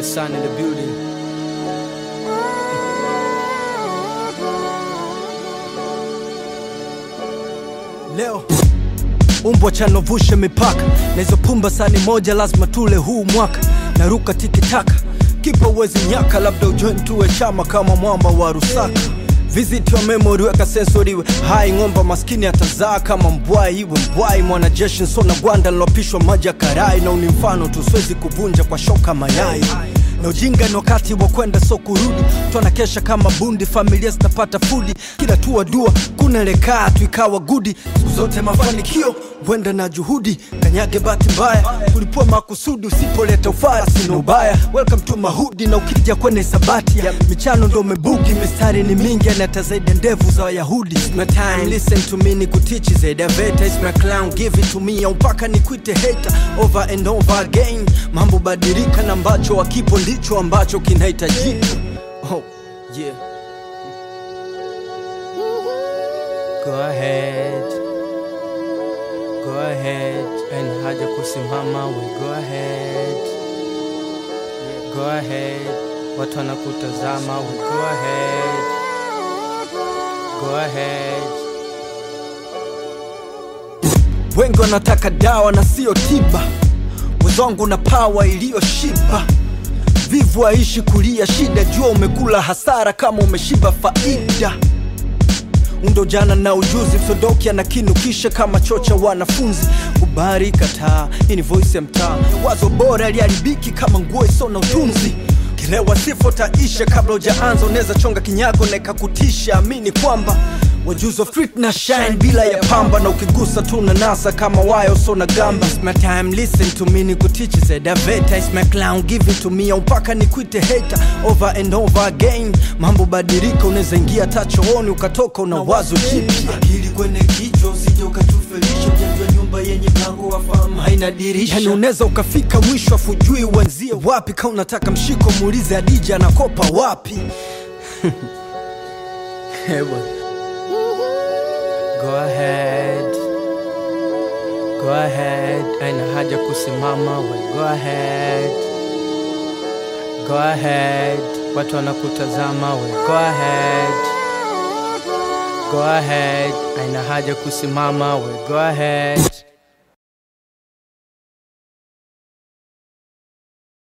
Sun in the building. Leo umbwa chanovushe mipaka na hizo pumba sani moja lazima tule huu mwaka. Naruka tikitaka kipa uwezi nyaka, labda ujoin tuwe chama kama mwamba wa Rusaka. Visit your memory, weka sensori iwe hai. Ngomba maskini atazaa kama mbwai iwe mbwai. Mwana jeshi nsona gwanda nilopishwa maji ya karai. Na unimfano tusiwezi kuvunja kwa shoka mayai. Na ujinga ni wakati wa kwenda so kurudi. Tuana kesha kama bundi, familia zitapata fudi. Kila tuwa dua, kuna lekaa tuikawa gudi. Siku zote mafanikio, wenda na juhudi. Kanyage bati mbaya, kulipua makusudi. Usipoleta ufara, sino ubaya. Welcome to Mahudi, na ukija kwenye sabati michano ndo mebuki, mistari ni mingi. Anata zaidi ndevu za Wayahudi. It's my time, listen to me, ni kutichi zaidi ya veta. It's my clown, give it to me. Ya mpaka ni kuite hater, over and over again. Mambo badirika na ambacho wakipo ndicho ambacho kinahitajika. Oh, yeah. Go ahead. Go ahead. And haja kusimama, we go ahead. Go ahead. Watu wanakutazama, we go ahead. Go ahead. Wengi wanataka dawa na sio tiba. Wezongu na power iliyo shiba. Vivu haishi kulia shida. Jua umekula hasara kama umeshiba faida. Undo jana na ujuzi, msodoki anakinukisha kama chocha wanafunzi. Kubari kataa, hii ni voice ya mtaa. Wazo bora liharibiki kama nguo isona utunzi. Kilewa sifo taisha kabla hujaanza. Unaweza chonga kinyago na ikakutisha. Amini kwamba wajuzi wa street na shine bila ya pamba. Na ukigusa tu na nasa kama wayo so na gamba. It's my time, listen to me, ni kutichi zeda veta. It's my clown, give it to me. Ya mpaka ni kuite hater, over and over again. Mambo badirika, unaweza ingia tachooni ukatoka una wazo jipya. Akili kwenye kichwa, usije ukatufelisha. Ujajua nyumba yenye mlango wa fahamu haina dirisha. Yani unaweza ukafika mwisho afujui uanzie wapi. Ka unataka mshiko muulize Adija anakopa wapi. Hewa go ahead. Go ahead. Aina haja kusimama, we go ahead. Go ahead. Watu wanakutazama, we go ahead. Go ahead. Aina haja kusimama, we go ahead.